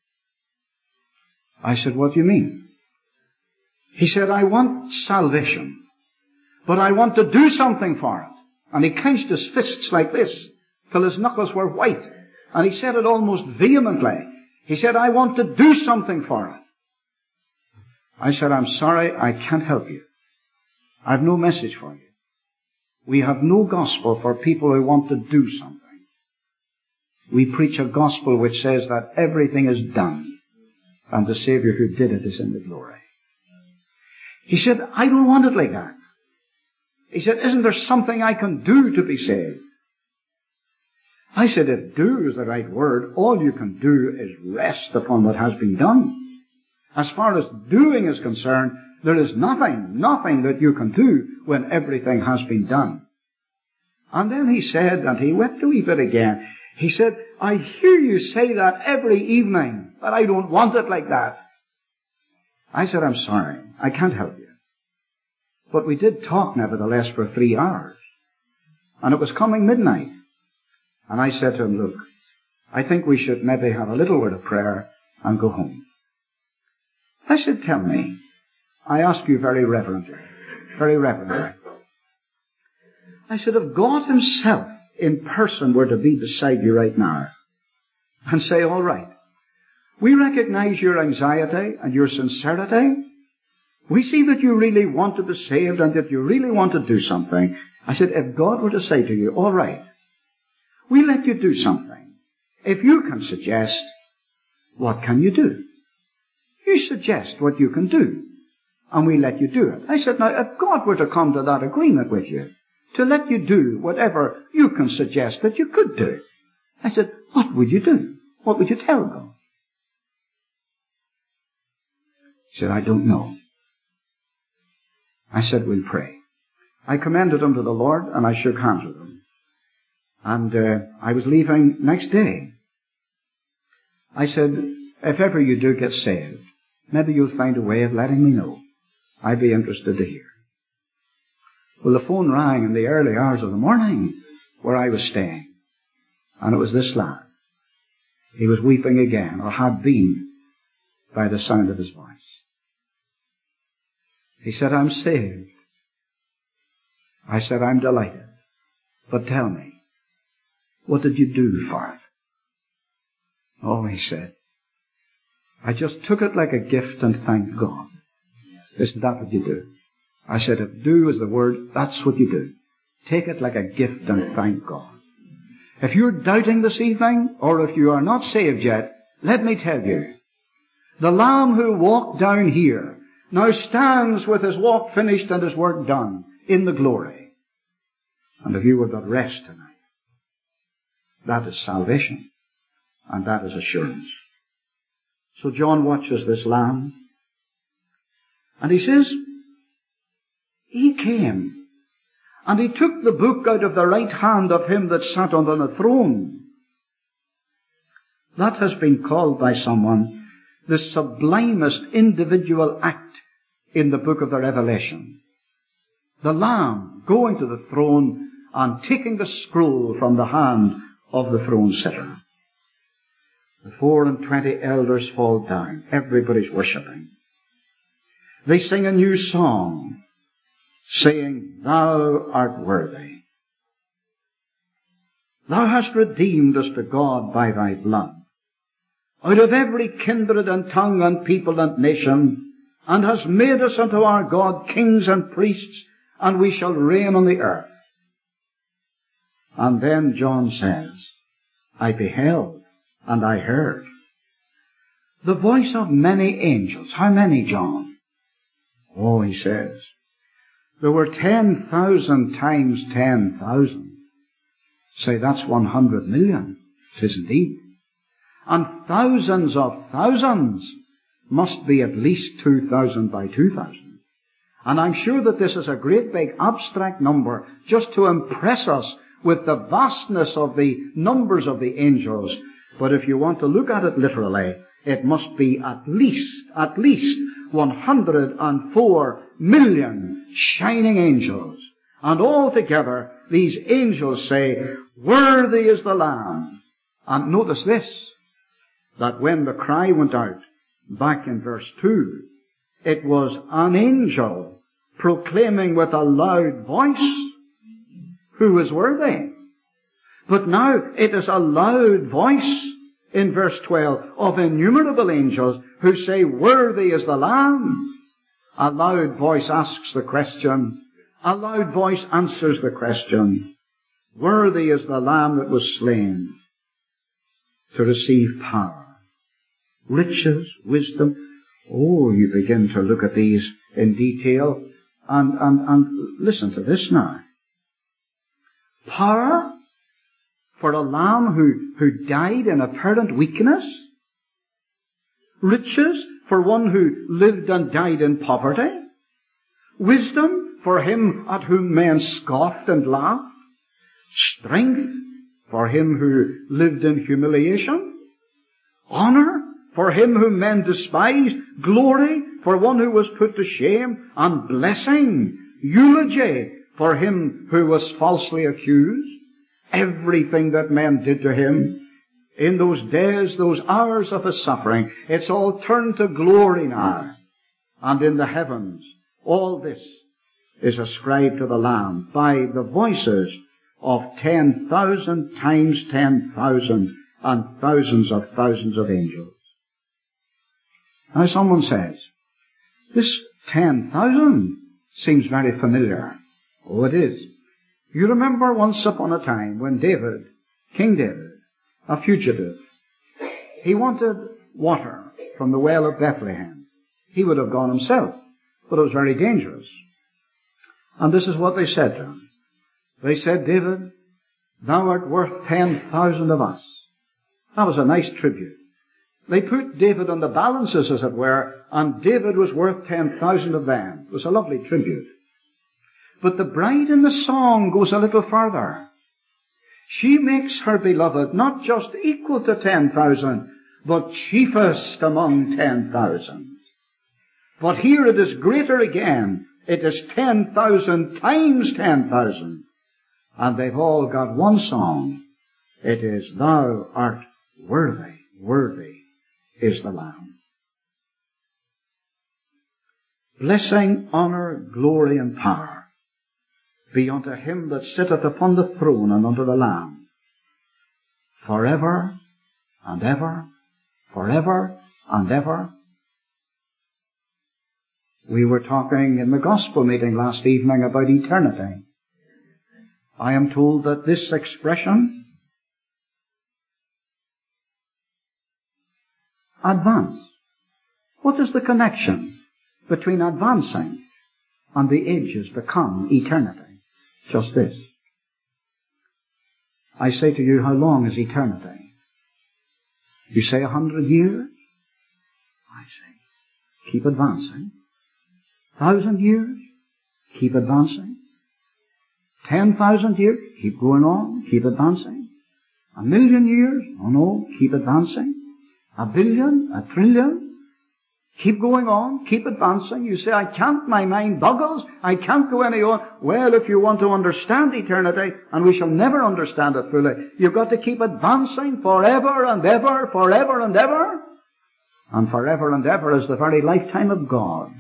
I said, what do you mean? He said, I want salvation, but I want to do something for it. And he clenched his fists like this, till his knuckles were white. And he said it almost vehemently. He said, I want to do something for it. I said, I'm sorry, I can't help you. I've no message for you. We have no gospel for people who want to do something. We preach a gospel which says that everything is done, and the Savior who did it is in the glory. He said, I don't want it like that. He said, isn't there something I can do to be saved? I said, if do is the right word, all you can do is rest upon what has been done. As far as doing is concerned, there is nothing, nothing that you can do when everything has been done. And then he said, and he wept a wee bit again, he said, I hear you say that every evening, but I don't want it like that. I said, I'm sorry, I can't help you. But we did talk nevertheless for three hours. And it was coming midnight. And I said to him, look, I think we should maybe have a little word of prayer and go home. I said, tell me, I ask you very reverently, very reverently. I said, if God himself in person were to be beside you right now and say, all right, we recognize your anxiety and your sincerity. We see that you really want to be saved and that you really want to do something. I said, if God were to say to you, all right, we let you do something. If you can suggest, what can you do? You suggest what you can do, and we let you do it. I said, now, if God were to come to that agreement with you, to let you do whatever you can suggest that you could do, I said, what would you do? What would you tell God? He said, I don't know. I said, we'll pray. I commended him to the Lord, and I shook hands with him. And uh, I was leaving next day. I said, if ever you do get saved, maybe you'll find a way of letting me know. I'd be interested to hear. Well, the phone rang in the early hours of the morning where I was staying. And it was this lad. He was weeping again, or had been, by the sound of his voice. He said, I'm saved. I said, I'm delighted. But tell me, what did you do for it? Oh, he said, I just took it like a gift and thanked God. Isn't that what you do? I said, if do is the word, that's what you do. Take it like a gift and thank God. If you're doubting this evening, or if you are not saved yet, let me tell you, the Lamb who walked down here now stands with his walk finished and his work done in the glory. And if you will but rest tonight, that is salvation, and that is assurance. So John watches this Lamb, and he says, he came, and he took the book out of the right hand of him that sat on the throne. That has been called by someone the sublimest individual act in the book of the Revelation. The Lamb going to the throne and taking the scroll from the hand of the throne sitter. The four and twenty elders fall down. Everybody's worshipping. They sing a new song, saying, Thou art worthy. Thou hast redeemed us to God by thy blood, out of every kindred and tongue and people and nation, and hast made us unto our God kings and priests, and we shall reign on the earth. And then John says, I beheld and I heard the voice of many angels. How many, John? Oh, he says, there were ten thousand times ten thousand. Say, that's one hundred million. It is indeed. And thousands of thousands must be at least two thousand by two thousand. And I'm sure that this is a great big abstract number just to impress us with the vastness of the numbers of the angels. But if you want to look at it literally, it must be at least, at least one hundred four million shining angels. And altogether, these angels say, Worthy is the Lamb. And notice this, that when the cry went out, back in verse two, it was an angel proclaiming with a loud voice, who is worthy. But now it is a loud voice in verse twelve of innumerable angels who say, worthy is the Lamb. A loud voice asks the question. A loud voice answers the question. Worthy is the Lamb that was slain to receive power, riches, wisdom. Oh, you begin to look at these in detail and, and, and listen to this now. Power for a Lamb who, who died in apparent weakness. Riches for one who lived and died in poverty. Wisdom for him at whom men scoffed and laughed. Strength for him who lived in humiliation. Honor for him whom men despised. Glory for one who was put to shame. And blessing, eulogy for him who was falsely accused. Everything that men did to him in those days, those hours of his suffering, it's all turned to glory now. And in the heavens, all this is ascribed to the Lamb by the voices of ten thousand times ten thousand and thousands of thousands of angels. Now someone says, this ten thousand seems very familiar. Oh, it is. You remember once upon a time when David, King David, a fugitive, he wanted water from the well of Bethlehem. He would have gone himself, but it was very dangerous. And this is what they said to him. They said, David, thou art worth ten thousand of us. That was a nice tribute. They put David on the balances, as it were, and David was worth ten thousand of them. It was a lovely tribute. But the bride in the song goes a little further. She makes her beloved not just equal to ten thousand, but chiefest among ten thousand. But here it is greater again. It is ten thousand times ten thousand. And they've all got one song. It is, thou art worthy, worthy is the Lamb. Blessing, honor, glory, and power be unto him that sitteth upon the throne and unto the Lamb, forever and ever, forever and ever. We were talking in the gospel meeting last evening about eternity. I am told that this expression, advance, what is the connection between advancing and the ages to come, eternity? Just this. I say to you, how long is eternity? You say a hundred years? I say, keep advancing. Thousand years? Keep advancing. Ten thousand years? Keep going on. Keep advancing. A million years? Oh no, keep advancing. A billion? A trillion? Keep going on, keep advancing. You say, I can't, my mind boggles, I can't go any on. Well, if you want to understand eternity, and we shall never understand it fully, you've got to keep advancing forever and ever, forever and ever. And forever and ever is the very lifetime of God.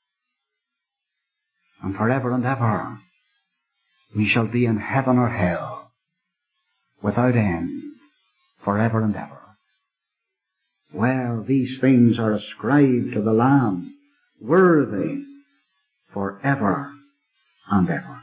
And forever and ever, we shall be in heaven or hell, without end, forever and ever. Well, these things are ascribed to the Lamb, worthy forever and ever.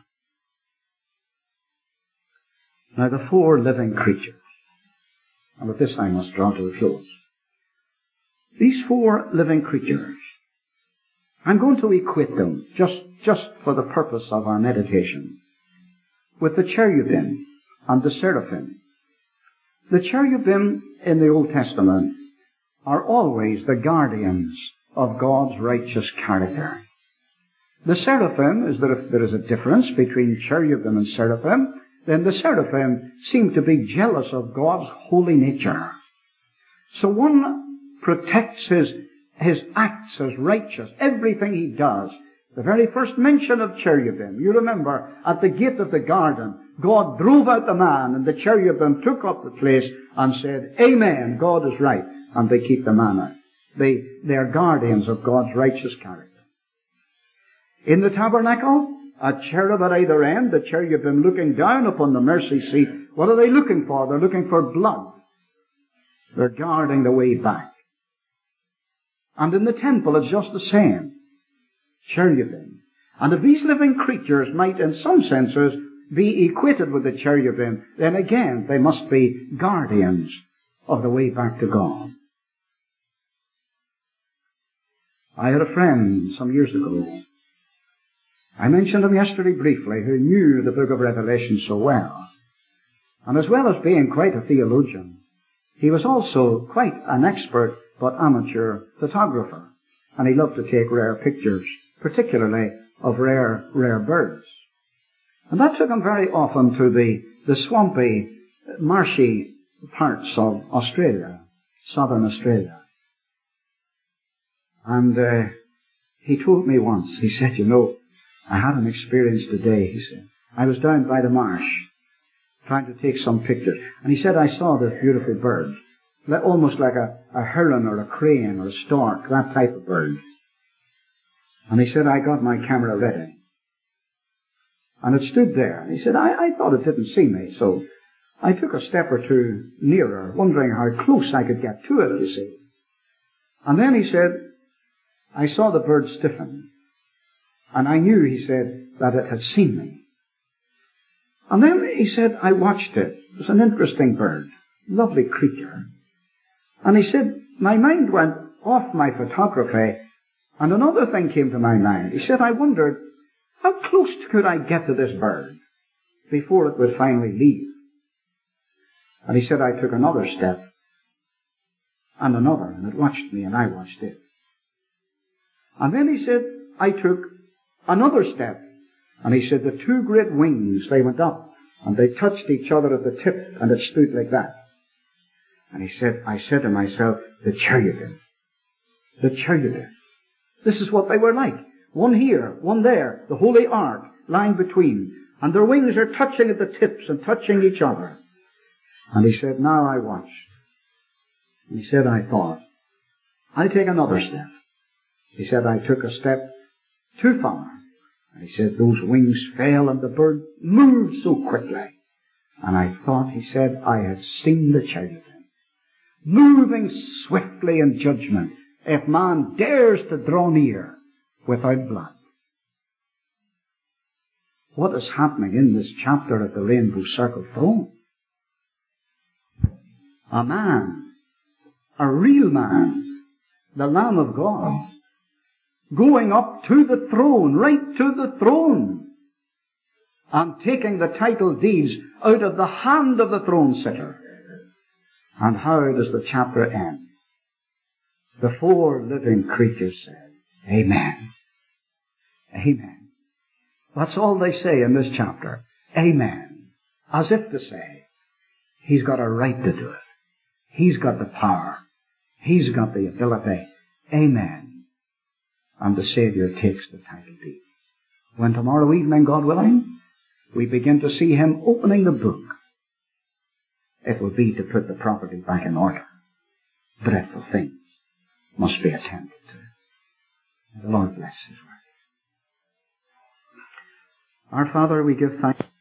Now the four living creatures, and with this I must draw to a close. These four living creatures, I'm going to equate them, just, just for the purpose of our meditation, with the cherubim and the seraphim. The cherubim in the Old Testament are always the guardians of God's righteous character. The seraphim is that if there is a difference between cherubim and seraphim, then the seraphim seem to be jealous of God's holy nature. So one protects his, his acts as righteous, everything he does. The very first mention of cherubim, you remember, at the gate of the garden, God drove out the man, and the cherubim took up the place and said, Amen, God is right. And they keep the man out. They, they are guardians of God's righteous character. In the tabernacle, a cherub at either end, the cherubim looking down upon the mercy seat. What are they looking for? They're looking for blood. They're guarding the way back. And in the temple it's just the same. Cherubim. And if these living creatures might in some senses be equated with the cherubim, then again they must be guardians of the way back to God. I had a friend some years ago. I mentioned him yesterday briefly, who knew the book of Revelation so well. And as well as being quite a theologian, he was also quite an expert but amateur photographer. And he loved to take rare pictures, particularly of rare, rare birds. And that took him very often to the, the swampy, marshy parts of Australia, southern Australia. And uh, he told me once, he said, you know, I had an experience today, he said. I was down by the marsh, trying to take some pictures. And he said, I saw this beautiful bird, almost like a, a heron or a crane or a stork, that type of bird. And he said, I got my camera ready. And it stood there. And he said, I, I thought it didn't see me, so I took a step or two nearer, wondering how close I could get to it, you see. And then he said, I saw the bird stiffen. And I knew, he said, that it had seen me. And then he said, I watched it. It was an interesting bird, lovely creature. And he said, my mind went off my photography, and another thing came to my mind. He said, I wondered, how close could I get to this bird before it would finally leave? And he said, I took another step, and another, and it watched me, and I watched it. And then he said, I took another step, and he said, the two great wings, they went up, and they touched each other at the tip, and it stood like that. And he said, I said to myself, the cherubim, the cherubim. This is what they were like. One here, one there, the holy ark lying between, and their wings are touching at the tips and touching each other. And he said, now I watched. And he said, I thought, I'll take another step. He said, I took a step too far. And he said, those wings fell and the bird moved so quickly. And I thought, he said, I had seen the cherubim moving swiftly in judgment if man dares to draw near without blood. What is happening in this chapter at the Rainbow Circle throne? A man, a real man, the Lamb of God, going up to the throne, right to the throne, and taking the title deeds out of the hand of the throne sitter. And how does the chapter end? The four living creatures said, Amen. Amen. That's all they say in this chapter. Amen. As if to say, He's got a right to do it. He's got the power. He's got the ability. Amen. And the Savior takes the title deed. When tomorrow evening, God willing, we begin to see Him opening the book, it will be to put the property back in order. Dreadful things must be attended to. The Lord bless His word. Our Father, we give thanks.